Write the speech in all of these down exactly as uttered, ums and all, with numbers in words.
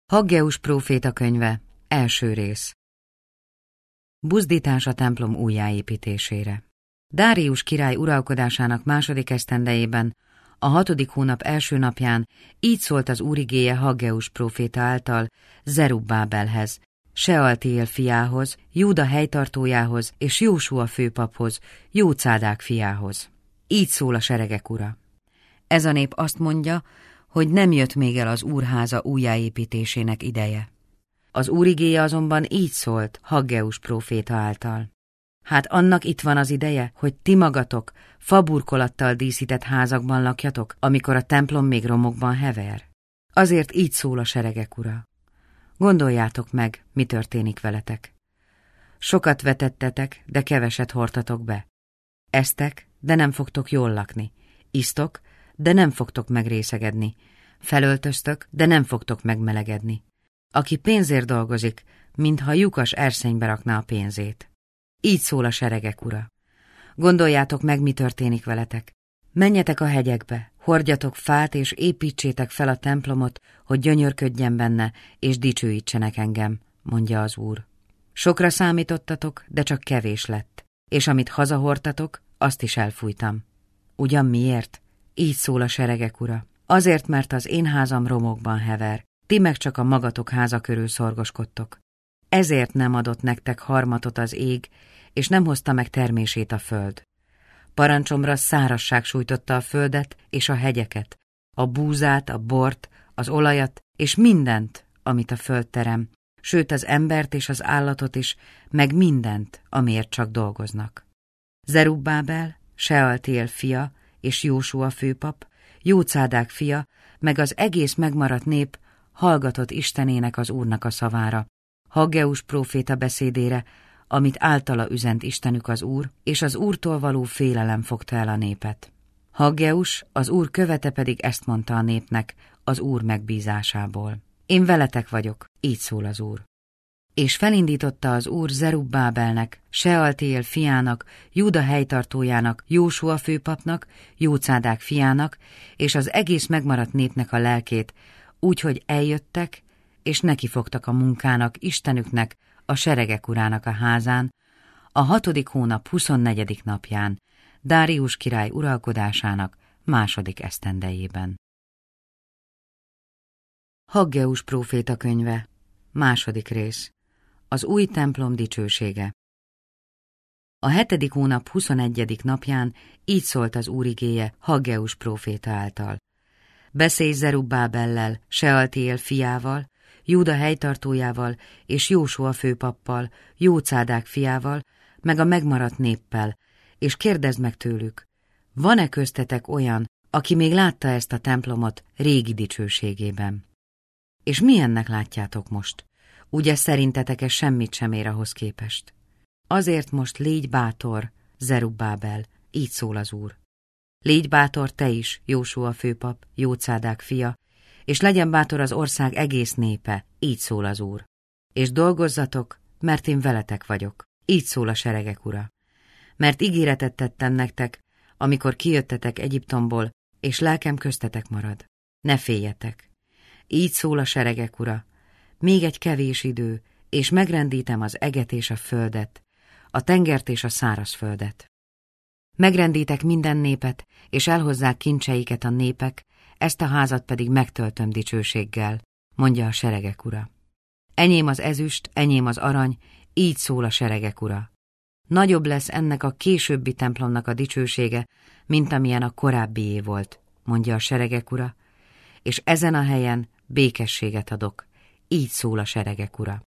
Haggeus próféta könyve, első rész. Buzdítás a templom újjáépítésére. Dárius király uralkodásának második esztendejében, a hatodik hónap első napján így szólt az Úr igéje Haggeus próféta által Zerubbábelhez, Sealtiél fiához, Júda helytartójához és Jósua főpaphoz, Jócádák fiához. Így szól a seregek ura. Ez a nép azt mondja, hogy nem jött még el az Úrháza újjáépítésének ideje. Az Úr igéje azonban így szólt Haggeus próféta által. Hát annak itt van az ideje, hogy ti magatok faburkolattal díszített házakban lakjatok, amikor a templom még romokban hever? Azért így szól a seregek ura. Gondoljátok meg, mi történik veletek. Sokat vetettetek, de keveset hordtatok be. Esztek, de nem fogtok jól lakni. Isztok, de nem fogtok megrészegedni. Felöltöztök, de nem fogtok megmelegedni. Aki pénzért dolgozik, mintha lyukas erszénybe rakná a pénzét. Így szól a seregek ura. Gondoljátok meg, mi történik veletek. Menjetek a hegyekbe, hordjatok fát, és építsétek fel a templomot, hogy gyönyörködjen benne, és dicsőítsenek engem, mondja az Úr. Sokra számítottatok, de csak kevés lett, és amit hazahordtatok, azt is elfújtam. Ugyan miért? Így szól a seregek ura. Azért, mert az én házam romokban hever, ti meg csak a magatok háza körül szorgoskodtok. Ezért nem adott nektek harmatot az ég, és nem hozta meg termését a föld. Parancsomra szárazság sújtotta a földet és a hegyeket, a búzát, a bort, az olajat, és mindent, amit a föld terem, sőt az embert és az állatot is, meg mindent, amiért csak dolgoznak. Zerubbábel, Sealtiél fia és Jósua főpap, Jócádák fia, meg az egész megmaradt nép hallgatott Istenének, az Úrnak a szavára, Haggeus próféta beszédére, amit általa üzent Istenük az Úr, és az Úrtól való félelem fogta el a népet. Haggeus, az Úr követe pedig ezt mondta a népnek, az Úr megbízásából. Én veletek vagyok, így szól az Úr. És felindította az Úr Zerubbábelnek, Sealtiél fiának, Júda helytartójának, Jósua főpapnak, Jócádák fiának, és az egész megmaradt népnek a lelkét, úgyhogy eljöttek, és nekifogtak a munkának Istenüknek, a seregek urának a házán, a hatodik hónap huszonnegyedik napján, Dárius király uralkodásának második esztendejében. Haggeus próféta könyve, második rész. Az új templom dicsősége. A hetedik hónap huszonegyedik napján így szólt az Úr igéje Haggeus próféta által. Beszélj Zerubbábellel, Sealtiél fiával, Júda helytartójával és Jósua főpappal, Jócádák fiával, meg a megmaradt néppel, és kérdezd meg tőlük, van-e köztetek olyan, aki még látta ezt a templomot régi dicsőségében? És milyennek látjátok most? Ugye szerintetek ez semmit sem ér ahhoz képest? Azért most légy bátor, Zerubbábel, így szól az Úr. Légy bátor te is, Jósua főpap, Jócádák fia, és legyen bátor az ország egész népe, így szól az Úr. És dolgozzatok, mert én veletek vagyok, így szól a seregek ura. Mert ígéretet tettem nektek, amikor kijöttetek Egyiptomból, és lelkem köztetek marad. Ne féljetek. Így szól a seregek ura. Még egy kevés idő, és megrendítem az eget és a földet, a tengert és a szárazföldet. Megrendítek minden népet, és elhozzák kincseiket a népek, ezt a házat pedig megtöltöm dicsőséggel, mondja a seregek ura. Enyém az ezüst, enyém az arany, így szól a seregek ura. Nagyobb lesz ennek a későbbi templomnak a dicsősége, mint amilyen a korábbié volt, mondja a seregek ura, és ezen a helyen békességet adok, így szól a seregek ura.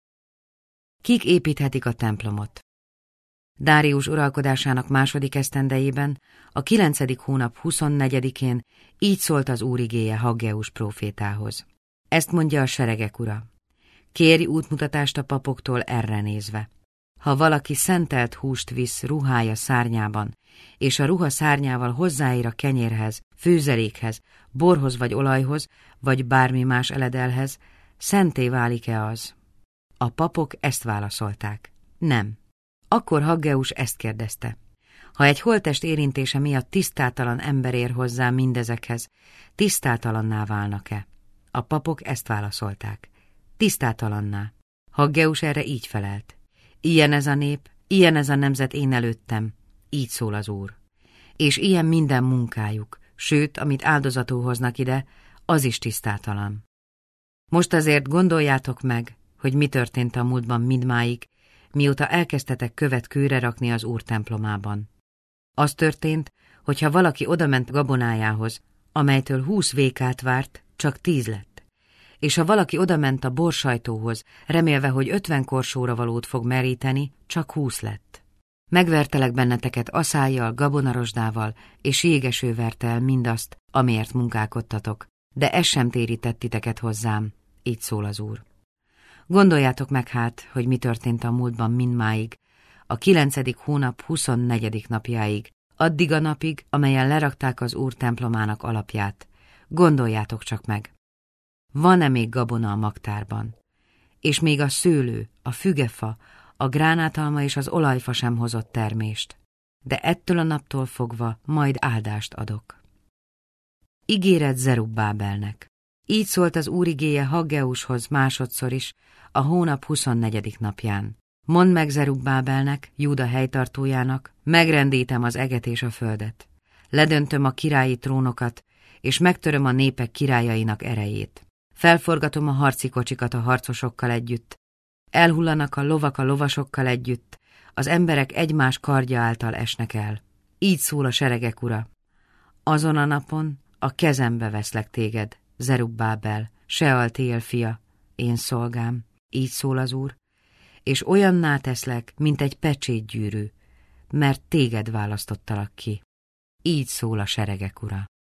Kik építhetik a templomot? Dárius uralkodásának második esztendejében, a kilencedik hónap huszonnegyedikén így szólt az Úr igéje Haggeus prófétához. Ezt mondja a seregek ura. Kérj útmutatást a papoktól erre nézve. Ha valaki szentelt húst visz ruhája szárnyában, és a ruha szárnyával hozzáér a kenyérhez, főzelékhez, borhoz vagy olajhoz, vagy bármi más eledelhez, szenté válik-e az? A papok ezt válaszolták. Nem. Akkor Haggeus ezt kérdezte. Ha egy holttest érintése miatt tisztátalan ember ér hozzá mindezekhez, tisztátalanná válnak-e? A papok ezt válaszolták. tisztátalanná. Haggeus erre így felelt. Ilyen ez a nép, ilyen ez a nemzet én előttem, így szól az Úr. És ilyen minden munkájuk, sőt, amit áldozatul hoznak ide, az is tisztátalan. Most azért gondoljátok meg, hogy mi történt a múltban mindmáig, mióta elkezdtetek követ kőre rakni az Úr templomában. Az történt, hogyha valaki odament gabonájához, amelytől húsz vékát várt, csak tíz lett. És ha valaki odament a borsajtóhoz, remélve, hogy ötven korsóra valót fog meríteni, csak húsz lett. Megvertelek benneteket aszályjal, gabonarosdával, és jégeső verte el mindazt, amiért munkálkodtatok, de ez sem térített titeket hozzám, így szól az Úr. Gondoljátok meg hát, hogy mi történt a múltban mindmáig, a kilencedik hónap huszonnegyedik napjáig, addig a napig, amelyen lerakták az Úr templomának alapját. Gondoljátok csak meg. Van-e még gabona a magtárban? És még a szőlő, a fügefa, a gránátalma és az olajfa sem hozott termést. De ettől a naptól fogva majd áldást adok. Ígéret Zerubbábelnek. Így szólt az Úr igéje Haggeushoz másodszor is, a hónap huszonnegyedik napján. Mondd meg Zerubbábelnek, Júda helytartójának, megrendítem az eget és a földet. Ledöntöm a királyi trónokat, és megtöröm a népek királyainak erejét. Felforgatom a harci kocsikat a harcosokkal együtt. Elhullanak a lovak a lovasokkal együtt, az emberek egymás kardja által esnek el. Így szól a seregek Ura. Azon a napon a kezembe veszlek téged, Zerubbábel, Sealtiel fia, én szolgám, így szól az Úr, és olyanná teszlek, mint egy pecsétgyűrű, mert téged választottalak ki. Így szól a seregek Ura.